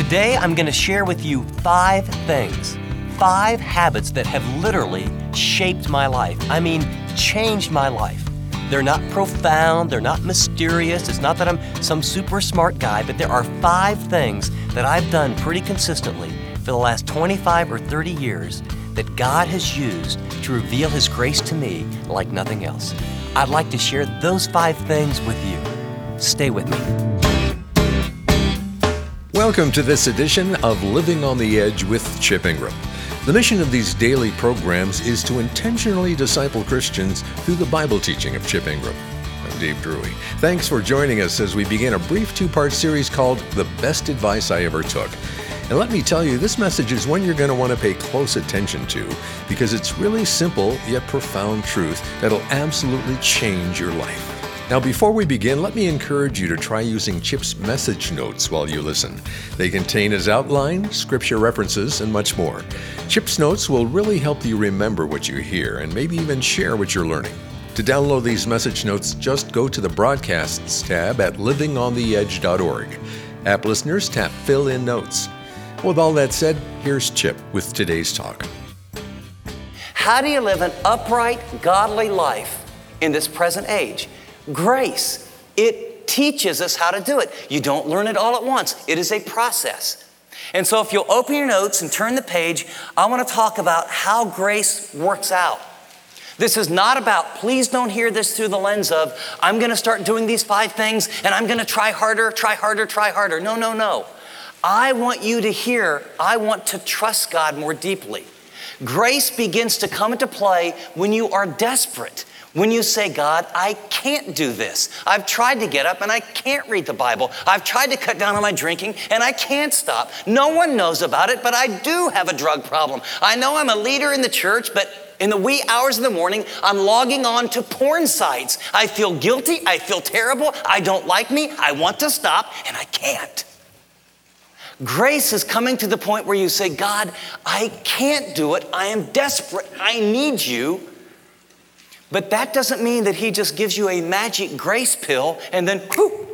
Today, I'm going to share with you 5 things, 5 habits that have literally shaped my life. I mean, changed my life. They're not profound, they're not mysterious, it's not that I'm some super smart guy, but there are 5 things that I've done pretty consistently for the last 25 or 30 years that God has used to reveal His grace to me like nothing else. I'd like to share those 5 things with you. Stay with me. Welcome to this edition of Living on the Edge with Chip Ingram. The mission of these daily programs is to intentionally disciple Christians through the Bible teaching of Chip Ingram. I'm Dave Drury. Thanks for joining us as we begin a brief 2-part series called The Best Advice I Ever Took. And let me tell you, this message is one you're going to want to pay close attention to because it's really simple yet profound truth that'll absolutely change your life. Now, before we begin, let me encourage you to try using Chip's message notes while you listen. They contain his outline, scripture references, and much more. Chip's notes will really help you remember what you hear and maybe even share what you're learning. To download these message notes, just go to the Broadcasts tab at livingontheedge.org. App listeners, tap Fill in Notes. With all that said, here's Chip with today's talk. How do you live an upright, godly life in this present age? Grace. It teaches us how to do it. You don't learn it all at once. It is a process. And so if you'll open your notes and turn the page, I want to talk about how grace works out. This is not about, please don't hear this through the lens of, I'm going to start doing these 5 things and I'm going to try harder, try harder, try harder. No. I want you to hear, I want to trust God more deeply. Grace begins to come into play when you are desperate. When you say, God, I can't do this. I've tried to get up and I can't read the Bible. I've tried to cut down on my drinking and I can't stop. No one knows about it, but I do have a drug problem. I know I'm a leader in the church, but in the wee hours of the morning, I'm logging on to porn sites. I feel guilty. I feel terrible. I don't like me. I want to stop and I can't. Grace is coming to the point where you say, God, I can't do it. I am desperate. I need you. But that doesn't mean that He just gives you a magic grace pill and then, whoo.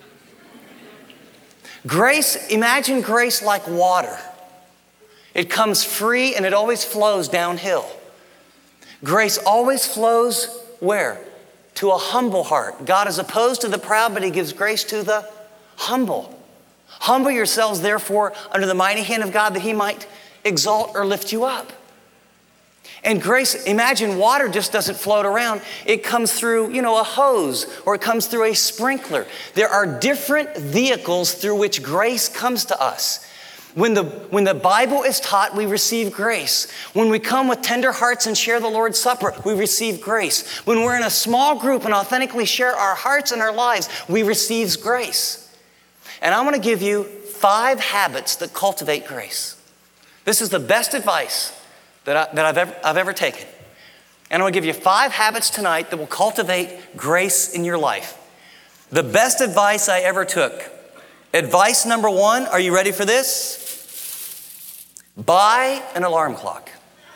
Grace, imagine grace like water. It comes free and it always flows downhill. Grace always flows where? To a humble heart. God is opposed to the proud, but He gives grace to the humble. Humble yourselves, therefore, under the mighty hand of God, that He might exalt or lift you up. And grace, imagine water just doesn't float around. It comes through, a hose, or it comes through a sprinkler. There are different vehicles through which grace comes to us. When the Bible is taught, we receive grace. When we come with tender hearts and share the Lord's Supper, we receive grace. When we're in a small group and authentically share our hearts and our lives, we receive grace. And I want to give you 5 habits that cultivate grace. This is the best advice that I've ever taken. And I'm going to give you 5 habits tonight that will cultivate grace in your life. The best advice I ever took. Advice number 1, are you ready for this? Buy an alarm clock.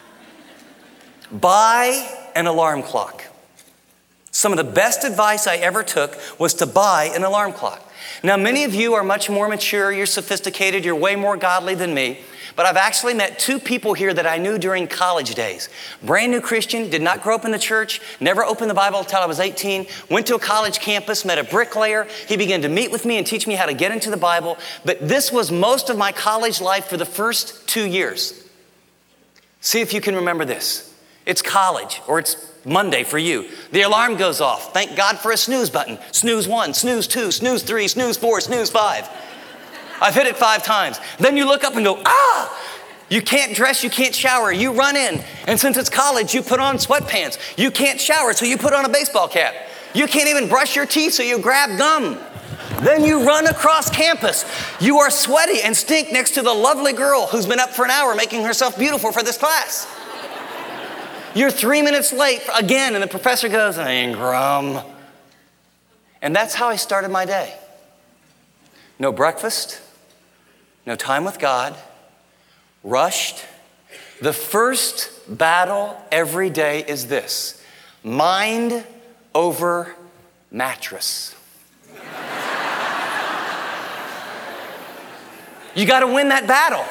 Buy an alarm clock. Some of the best advice I ever took was to buy an alarm clock. Now, many of you are much more mature, you're sophisticated, you're way more godly than me. But I've actually met 2 people here that I knew during college days. Brand new Christian, did not grow up in the church, never opened the Bible until I was 18, went to a college campus, met a bricklayer. He began to meet with me and teach me how to get into the Bible. But this was most of my college life for the first 2 years. See if you can remember this. It's college, or it's Monday for you. The alarm goes off. Thank God for a snooze button. Snooze 1, snooze 2, snooze 3, snooze 4, snooze 5. I've hit it 5 times. Then you look up and go, you can't dress, you can't shower. You run in. And since it's college, you put on sweatpants. You can't shower, so you put on a baseball cap. You can't even brush your teeth, so you grab gum. Then you run across campus. You are sweaty and stink next to the lovely girl who's been up for an hour making herself beautiful for this class. You're 3 minutes late again, and the professor goes, Ingram. And that's how I started my day. No breakfast, no time with God, rushed. The first battle every day is this: mind over mattress. You got to win that battle.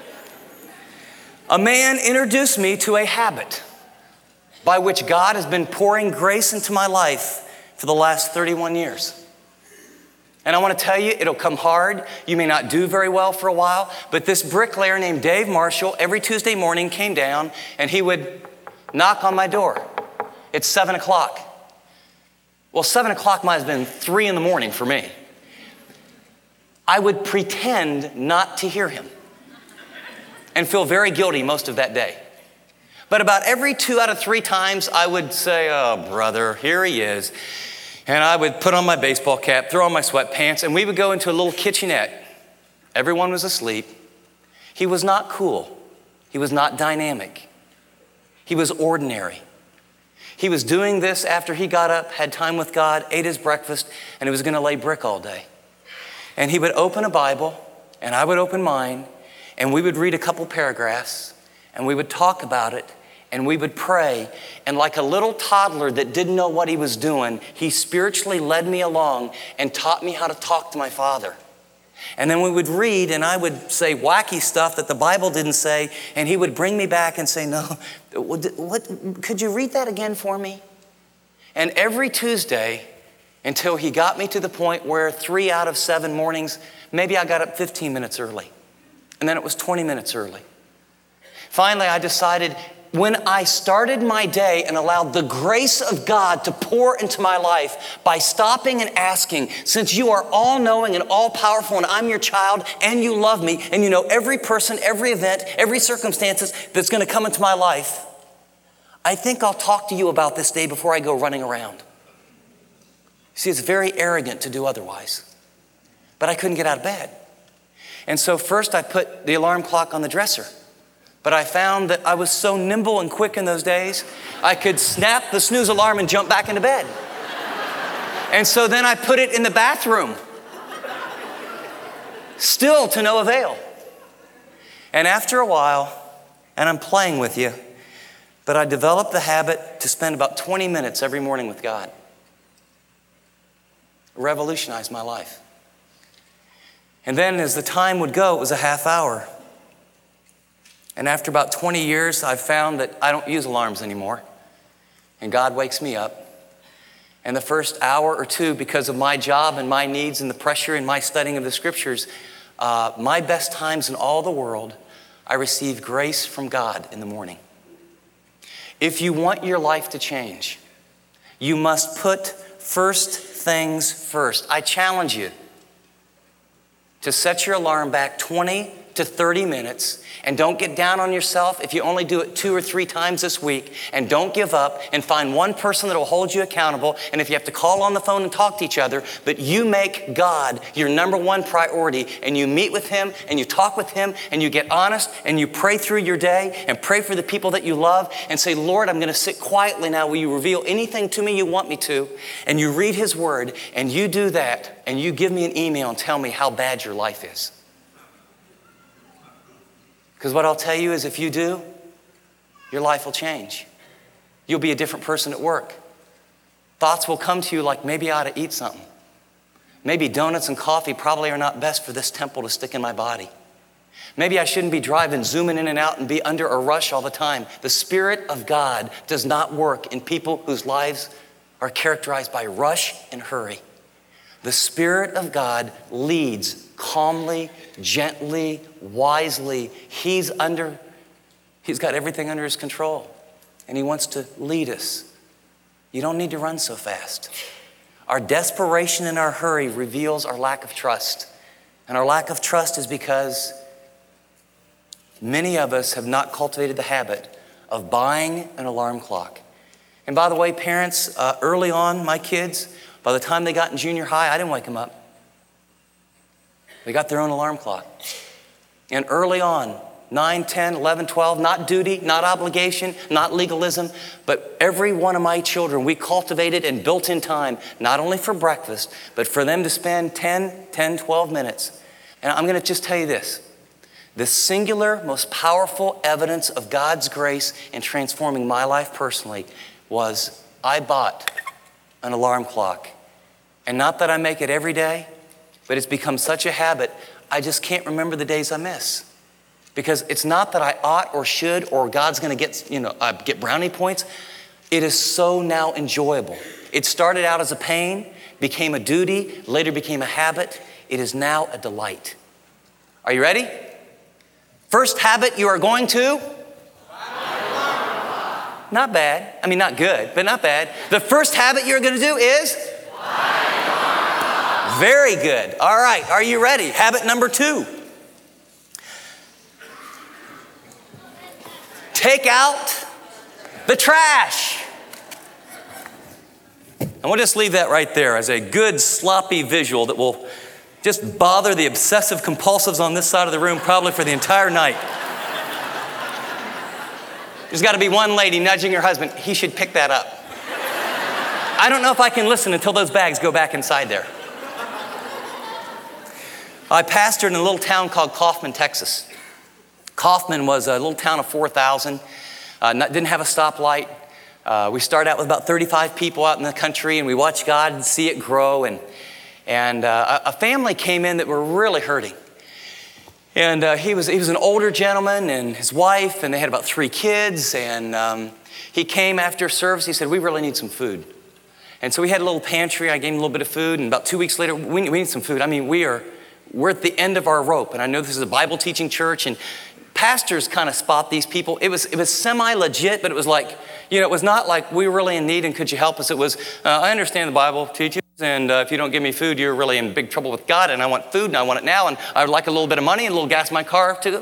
A man introduced me to a habit by which God has been pouring grace into my life for the last 31 years. And I want to tell you, it'll come hard. You may not do very well for a while, but this bricklayer named Dave Marshall every Tuesday morning came down and he would knock on my door. It's 7 o'clock. Well, 7 o'clock might have been 3 in the morning for me. I would pretend not to hear him and feel very guilty most of that day. But about every 2 out of 3 times, I would say, oh, brother, here he is. And I would put on my baseball cap, throw on my sweatpants, and we would go into a little kitchenette. Everyone was asleep. He was not cool. He was not dynamic. He was ordinary. He was doing this after he got up, had time with God, ate his breakfast, and he was going to lay brick all day. And he would open a Bible, and I would open mine, and we would read a couple paragraphs, and we would talk about it, and we would pray. And like a little toddler that didn't know what he was doing, he spiritually led me along and taught me how to talk to my Father. And then we would read, and I would say wacky stuff that the Bible didn't say, and he would bring me back and say, no, what, could you read that again for me? And every Tuesday, until he got me to the point where 3 out of 7 mornings, maybe I got up 15 minutes early. And then it was 20 minutes early. Finally, I decided when I started my day and allowed the grace of God to pour into my life by stopping and asking, since you are all-knowing and all-powerful and I'm your child and you love me and you know every person, every event, every circumstance that's going to come into my life, I think I'll talk to you about this day before I go running around. See, it's very arrogant to do otherwise. But I couldn't get out of bed. And so first I put the alarm clock on the dresser. But I found that I was so nimble and quick in those days, I could snap the snooze alarm and jump back into bed. And so then I put it in the bathroom. Still to no avail. And after a while, and I'm playing with you, but I developed the habit to spend about 20 minutes every morning with God. It revolutionized my life. And then as the time would go, it was a half hour. And after about 20 years, I've found that I don't use alarms anymore. And God wakes me up. And the first hour or two, because of my job and my needs and the pressure in my studying of the scriptures, my best times in all the world, I receive grace from God in the morning. If you want your life to change, you must put first things first. I challenge you to set your alarm back 20 to 30 minutes, and don't get down on yourself if you only do it 2 or 3 times this week, and don't give up, and find one person that will hold you accountable. And if you have to call on the phone and talk to each other, but you make God your number one priority, and you meet with him and you talk with him and you get honest and you pray through your day and pray for the people that you love and say, Lord, I'm going to sit quietly now. Will you reveal anything to me you want me to? And you read his word and you do that, and you give me an email and tell me how bad your life is. Because what I'll tell you is if you do, your life will change. You'll be a different person at work. Thoughts will come to you like, maybe I ought to eat something. Maybe donuts and coffee probably are not best for this temple to stick in my body. Maybe I shouldn't be driving, zooming in and out and be under a rush all the time. The Spirit of God does not work in people whose lives are characterized by rush and hurry. The Spirit of God leads calmly, gently, wisely. He's got everything under his control, and he wants to lead us. You don't need to run so fast. Our desperation and our hurry reveals our lack of trust. And our lack of trust is because many of us have not cultivated the habit of buying an alarm clock. And by the way, parents, early on, my kids, by the time they got in junior high, I didn't wake them up. They got their own alarm clock. And early on, 9, 10, 11, 12, not duty, not obligation, not legalism, but every one of my children, we cultivated and built in time, not only for breakfast, but for them to spend 10, 12 minutes. And I'm going to just tell you this. The singular, most powerful evidence of God's grace in transforming my life personally was I bought an alarm clock. And not that I make it every day, But it's become such a habit, I just can't remember the days I miss. Because it's not that I ought or should or God's going to get brownie points. It is so now enjoyable. It started out as a pain, became a duty, later became a habit. It is now a delight. Are you ready? First habit you are going to? Not bad. I mean, not good, but not bad. The first habit you're going to do is? Very good. All right. Are you ready? Habit number 2. Take out the trash. And we'll just leave that right there as a good sloppy visual that will just bother the obsessive compulsives on this side of the room probably for the entire night. There's got to be one lady nudging her husband. He should pick that up. I don't know if I can listen until those bags go back inside there. I pastored in a little town called Kaufman, Texas. Kaufman was a little town of 4,000. Didn't have a stoplight. We started out with about 35 people out in the country, and we watched God see it grow. And a family came in that were really hurting. And he was an older gentleman and his wife, and they had about 3 kids. And he came after service. He said, "We really need some food." And so we had a little pantry. I gave him a little bit of food. And about 2 weeks later, we need some food. I mean, we're at the end of our rope. And I know this is a Bible teaching church, and pastors kind of spot these people. It was semi-legit, but it was like, it was not like we were really in need and could you help us? It was, I understand the Bible teaches, and if you don't give me food, you're really in big trouble with God, and I want food, and I want it now, and I would like a little bit of money and a little gas in my car too,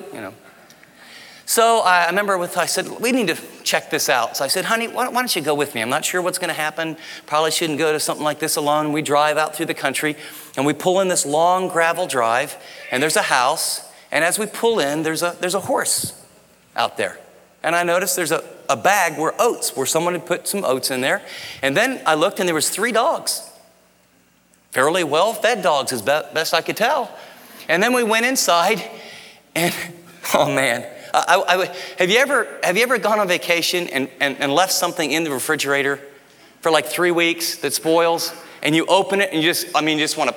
So I remember I said, we need to check this out. So I said, honey, why don't you go with me? I'm not sure what's going to happen. Probably shouldn't go to something like this alone. We drive out through the country, and we pull in this long gravel drive, and there's a house. And as we pull in, there's a horse out there. And I noticed there's a bag where someone had put some oats in there. And then I looked and there was 3 dogs. Fairly well-fed dogs as best I could tell. And then we went inside and, oh man. Have you ever gone on vacation and left something in the refrigerator for like 3 weeks that spoils? And you open it and you just want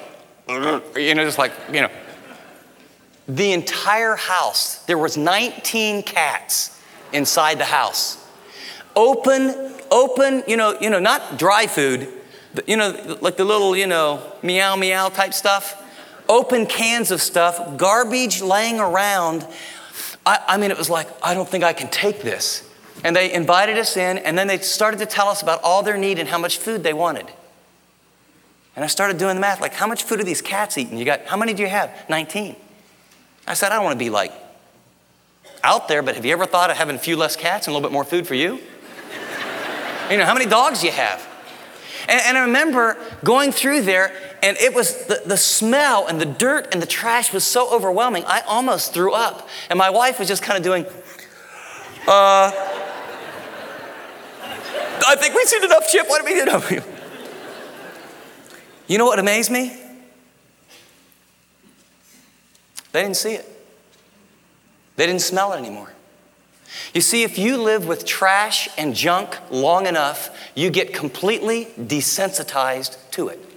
to, The entire house, there was 19 cats inside the house. Open, not dry food, like the little, meow, meow type stuff. Open cans of stuff, garbage laying around. It was like, I don't think I can take this. And they invited us in, and then they started to tell us about all their need and how much food they wanted. And I started doing the math, like how much food are these cats eating? How many do you have? 19. I said, I don't want to be like out there, but have you ever thought of having a few less cats and a little bit more food for you? How many dogs do you have? And I remember going through there, and it was the smell and the dirt and the trash was so overwhelming, I almost threw up. And my wife was just kind of doing, I think we've seen enough, Chip. What do we do? You know what amazed me? They didn't see it. They didn't smell it anymore. You see, if you live with trash and junk long enough, you get completely desensitized to it.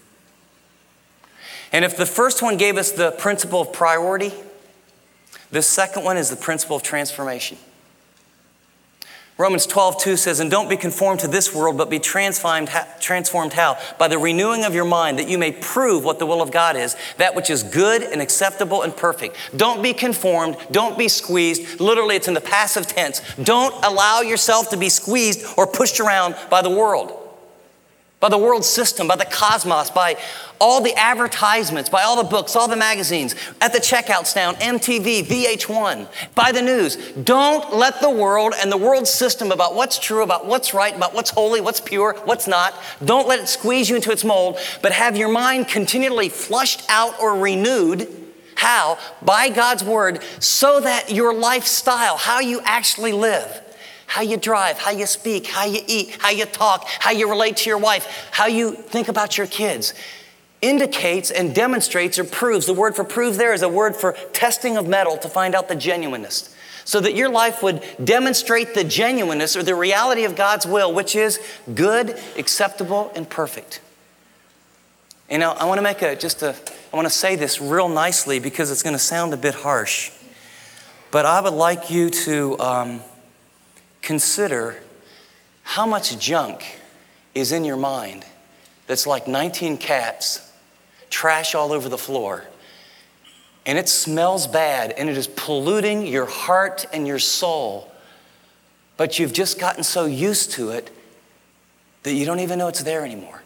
And if the first one gave us the principle of priority, the second one is the principle of transformation. Romans 12:2 says, and don't be conformed to this world, but be transformed how? By the renewing of your mind, that you may prove what the will of God is, that which is good and acceptable and perfect. Don't be conformed. Don't be squeezed. Literally, it's in the passive tense. Don't allow yourself to be squeezed or pushed around by the world system, by the cosmos, by all the advertisements, by all the books, all the magazines, at the checkout stand, MTV, VH1, by the news. Don't let the world and the world system about what's true, about what's right, about what's holy, what's pure, what's not. Don't let it squeeze you into its mold, but have your mind continually flushed out or renewed. How? By God's word, so that your lifestyle, how you actually live, how you drive, how you speak, how you eat, how you talk, how you relate to your wife, how you think about your kids, indicates and demonstrates or proves. The word for prove there is a word for testing of metal to find out the genuineness. So that your life would demonstrate the genuineness or the reality of God's will, which is good, acceptable, and perfect. And I want to make I want to say this real nicely because it's going to sound a bit harsh. But I would like you to consider how much junk is in your mind that's like 19 cats, trash all over the floor. And it smells bad and it is polluting your heart and your soul. But you've just gotten so used to it that you don't even know it's there anymore.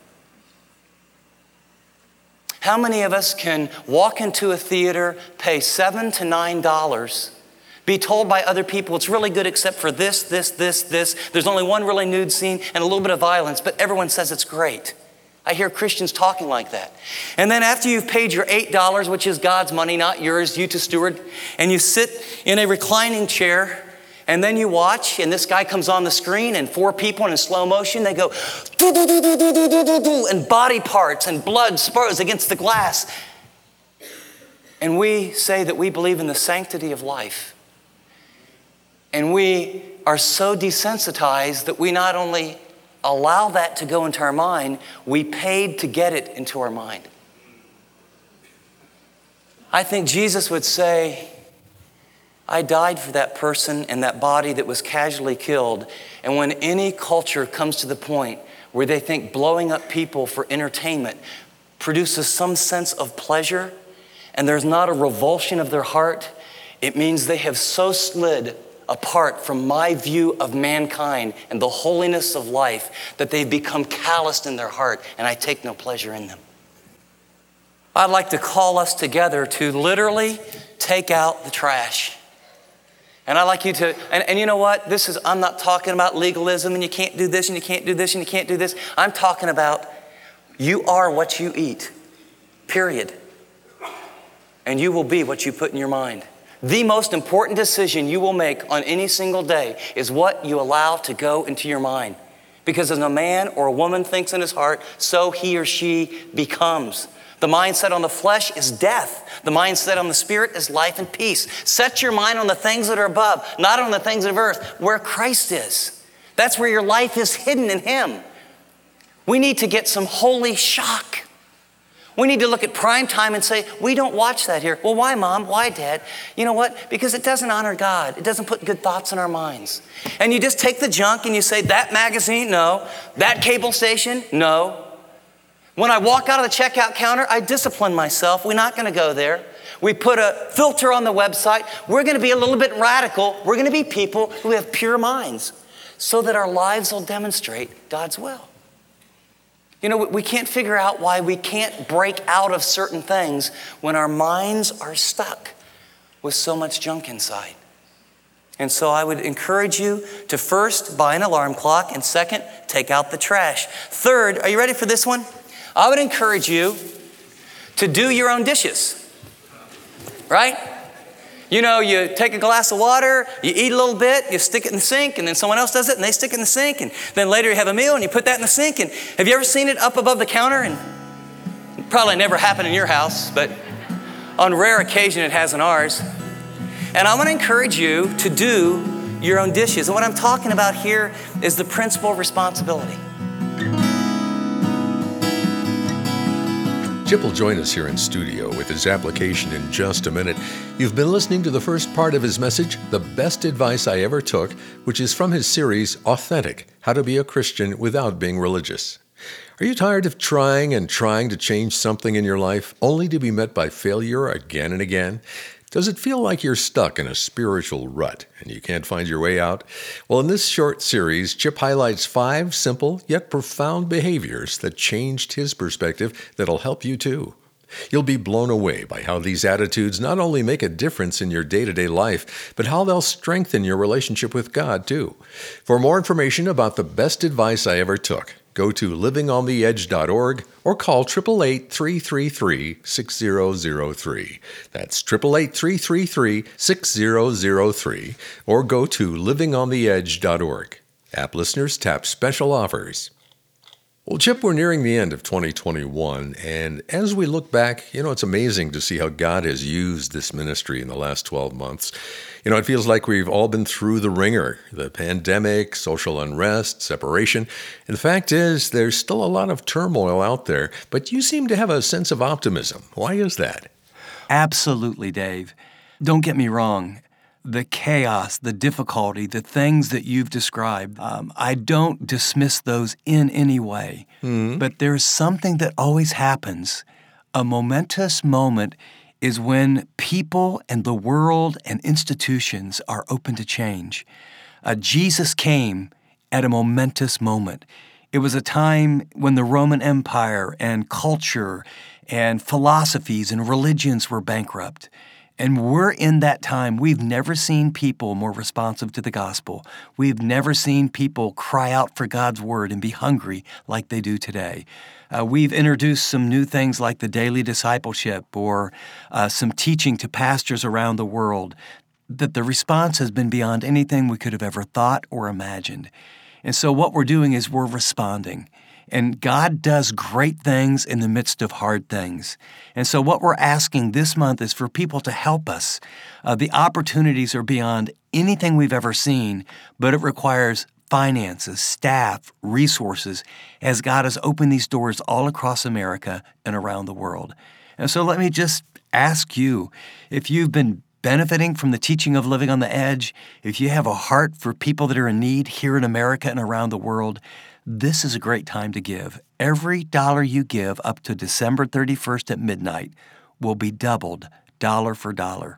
How many of us can walk into a theater, pay $7 to $9, be told by other people it's really good except for this. There's only one really nude scene and a little bit of violence, but everyone says it's great. I hear Christians talking like that. And then after you've paid your $8, which is God's money, not yours, you to steward, and you sit in a reclining chair, and then you watch, and this guy comes on the screen, and 4 people in slow motion, they go, and body parts and blood spurs against the glass. And we say that we believe in the sanctity of life. And we are so desensitized that we not only allow that to go into our mind, we paid to get it into our mind. I think Jesus would say, I died for that person and that body that was casually killed. And when any culture comes to the point where they think blowing up people for entertainment produces some sense of pleasure and there's not a revulsion of their heart, it means they have so slid apart from my view of mankind and the holiness of life that they've become calloused in their heart and I take no pleasure in them. I'd like to call us together to literally take out the trash. And I'd like you to, and you know what? I'm not talking about legalism and you can't do this and you can't do this and you can't do this. I'm talking about you are what you eat, period. And you will be what you put in your mind. The most important decision you will make on any single day is what you allow to go into your mind. Because as a man or a woman thinks in his heart, so he or she becomes. The mindset on the flesh is death. The mindset on the spirit is life and peace. Set your mind on the things that are above, not on the things of earth, where Christ is. That's where your life is hidden in Him. We need to get some holy shock. We need to look at prime time and say, we don't watch that here. Well, why, Mom? Why, Dad? You know what? Because it doesn't honor God. It doesn't put good thoughts in our minds. And you just take the junk and you say, that magazine, no. That cable station, no. When I walk out of the checkout counter, I discipline myself. We're not going to go there. We put a filter on the website. We're going to be a little bit radical. We're going to be people who have pure minds so that our lives will demonstrate God's will. You know, we can't figure out why we can't break out of certain things when our minds are stuck with so much junk inside. And so I would encourage you to first buy an alarm clock and second, take out the trash. Third, are you ready for this one? I would encourage you to do your own dishes, right? You know, you take a glass of water, you eat a little bit, you stick it in the sink, and then someone else does it, and they stick it in the sink, and then later you have a meal, and you put that in the sink. And have you ever seen it up above the counter? And it probably never happened in your house, but on rare occasion it has in ours. And I want to encourage you to do your own dishes. And what I'm talking about here is the principle of responsibility. Chip will join us here in studio with his application in just a minute. You've been listening to the first part of his message, The Best Advice I Ever Took, which is from his series, Authentic, How to Be a Christian Without Being Religious. Are you tired of trying to change something in your life only to be met by failure again and again? Does it feel like you're stuck in a spiritual rut and you can't find your way out? Well, in this short series, Chip highlights 5 simple yet profound behaviors that changed his perspective that'll help you too. You'll be blown away by how these attitudes not only make a difference in your day-to-day life, but how they'll strengthen your relationship with God too. For more information about the best advice I ever took, go to livingontheedge.org or call 888-333-6003. That's 888-333-6003 or go to livingontheedge.org. App listeners tap special offers. Well, Chip, we're nearing the end of 2021, and as we look back, it's amazing to see how God has used this ministry in the last 12 months. It feels like we've all been through the ringer, the pandemic, social unrest, separation. And the fact is, there's still a lot of turmoil out there, but you seem to have a sense of optimism. Why is that? Absolutely, Dave. Don't get me wrong. The chaos, the difficulty, the things that you've described, I don't dismiss those in any way. But there's something that always happens. A momentous moment is when people and the world and institutions are open to change. Jesus came at a momentous moment. It was a time when the Roman Empire and culture and philosophies and religions were bankrupt. And we're in that time. We've never seen people more responsive to the gospel. We've never seen people cry out for God's word and be hungry like they do today. We've introduced some new things like the daily discipleship or some teaching to pastors around the world, that the response has been beyond anything we could have ever thought or imagined. And so what we're doing is we're responding. And God does great things in the midst of hard things. And so what we're asking this month is for people to help us. The opportunities are beyond anything we've ever seen, but it requires finances, staff, resources, as God has opened these doors all across America and around the world. And so let me just ask you, if you've been benefiting from the teaching of Living on the Edge, if you have a heart for people that are in need here in America and around the world, this is a great time to give. Every dollar you give up to December 31st at midnight will be doubled, dollar for dollar.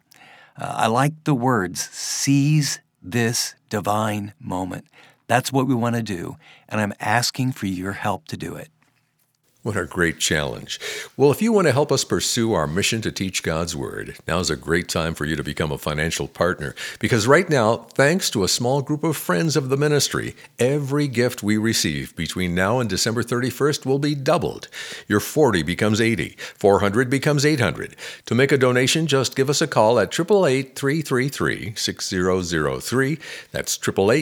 I like the words, seize this divine moment. That's what we want to do, and I'm asking for your help to do it. What a great challenge. Well, if you want to help us pursue our mission to teach God's Word, now's a great time for you to become a financial partner. Because right now, thanks to a small group of friends of the ministry, every gift we receive between now and December 31st will be doubled. Your 40 becomes 80, 400 becomes 800. To make a donation, just give us a call at 888-333-6003. That's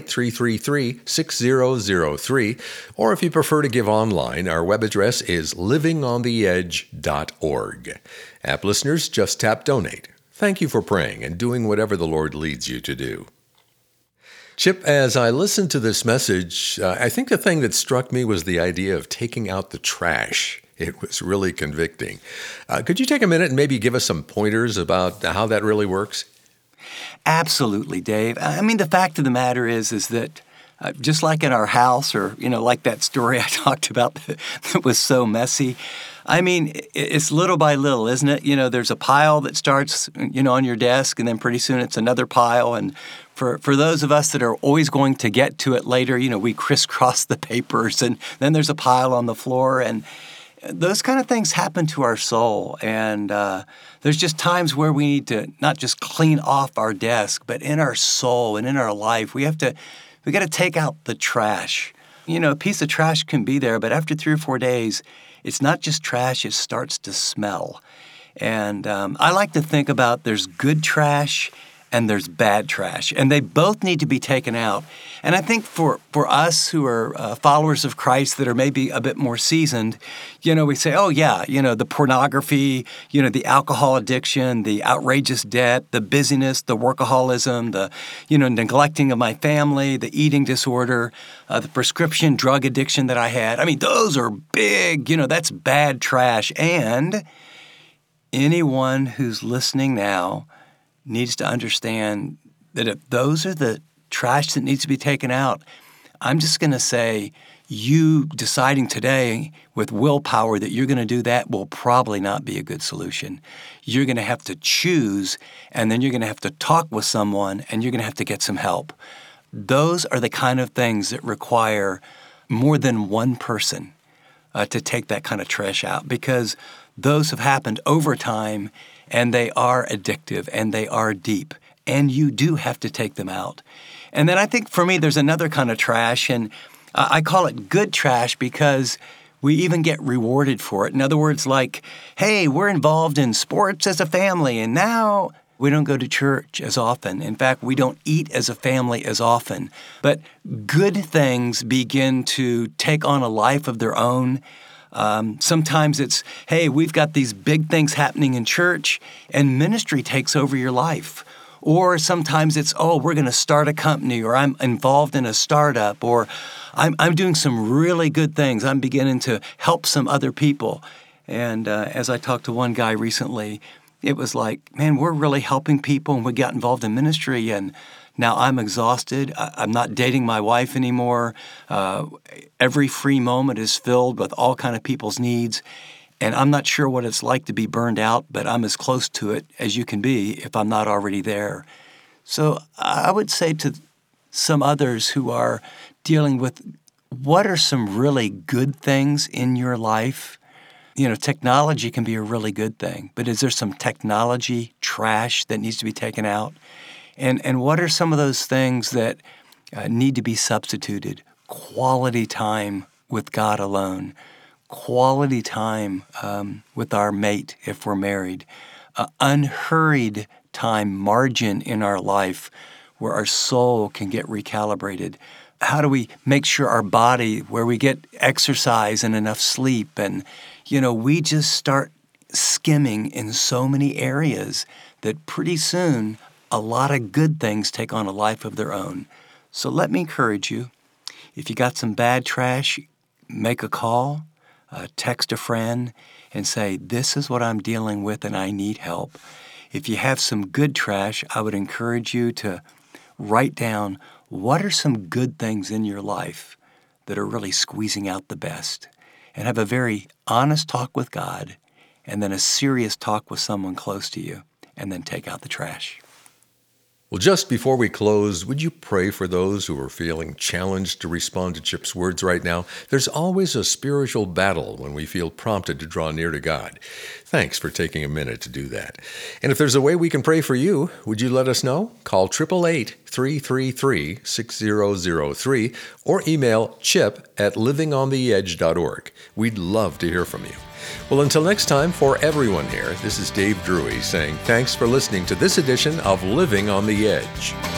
888-333-6003. Or if you prefer to give online, our web address is livingontheedge.org. App listeners, just tap donate. Thank you for praying and doing whatever the Lord leads you to do. Chip, as I listened to this message, I think the thing that struck me was the idea of taking out the trash. It was really convicting. Could you take a minute and maybe give us some pointers about how that really works? Absolutely, Dave. I mean, the fact of the matter is that just like in our house or, like that story I talked about that was so messy, I mean, it's little by little, isn't it? There's a pile that starts, on your desk, and then pretty soon it's another pile. And for those of us that are always going to get to it later, we crisscross the papers, and then there's a pile on the floor. And those kind of things happen to our soul. And there's just times where we need to not just clean off our desk, but in our soul and in our life, we got to take out the trash. A piece of trash can be there, but after 3 or 4 days, it's not just trash, it starts to smell. And I like to think about there's good trash and there's bad trash, and they both need to be taken out. And I think for us who are followers of Christ that are maybe a bit more seasoned, we say, oh yeah, the pornography, the alcohol addiction, the outrageous debt, the busyness, the workaholism, the, neglecting of my family, the eating disorder, the prescription drug addiction that I had. I mean, those are big, that's bad trash. And anyone who's listening now needs to understand that if those are the trash that needs to be taken out, I'm just going to say you deciding today with willpower that you're going to do that will probably not be a good solution. You're going to have to choose, and then you're going to have to talk with someone, and you're going to have to get some help. Those are the kind of things that require more than one person to take that kind of trash out, because those have happened over time, and they are addictive, and they are deep, and you do have to take them out. And then I think for me, there's another kind of trash, and I call it good trash because we even get rewarded for it. In other words, like, hey, we're involved in sports as a family, and now We don't go to church as often. In fact, we don't eat as a family as often. But good things begin to take on a life of their own. Sometimes it's, hey, we've got these big things happening in church, and ministry takes over your life. Or sometimes it's, oh, we're going to start a company, or I'm involved in a startup, or I'm doing some really good things. I'm beginning to help some other people. And as I talked to one guy recently, it was like, man, we're really helping people, and we got involved in ministry, and now I'm exhausted. I'm not dating my wife anymore. Every free moment is filled with all kind of people's needs. And I'm not sure what it's like to be burned out, but I'm as close to it as you can be if I'm not already there. So I would say to some others who are dealing with what are some really good things in your life? You know, technology can be a really good thing, but is there some technology trash that needs to be taken out? And what are some of those things that need to be substituted? Quality time with God alone. Quality time with our mate if we're married, unhurried time margin in our life where our soul can get recalibrated. How do we make sure our body, where we get exercise and enough sleep, and we just start skimming in so many areas that pretty soon a lot of good things take on a life of their own. So let me encourage you, if you got some bad trash, make a call. Text a friend and say, this is what I'm dealing with and I need help. If you have some good trash, I would encourage you to write down what are some good things in your life that are really squeezing out the best, and have a very honest talk with God, and then a serious talk with someone close to you, and then take out the trash. Well, just before we close, would you pray for those who are feeling challenged to respond to Chip's words right now? There's always a spiritual battle when we feel prompted to draw near to God. Thanks for taking a minute to do that. And if there's a way we can pray for you, would you let us know? Call 888-333-6003 or email chip@livingontheedge.org. We'd love to hear from you. Well, until next time, for everyone here, this is Dave Drury saying thanks for listening to this edition of Living on the Edge.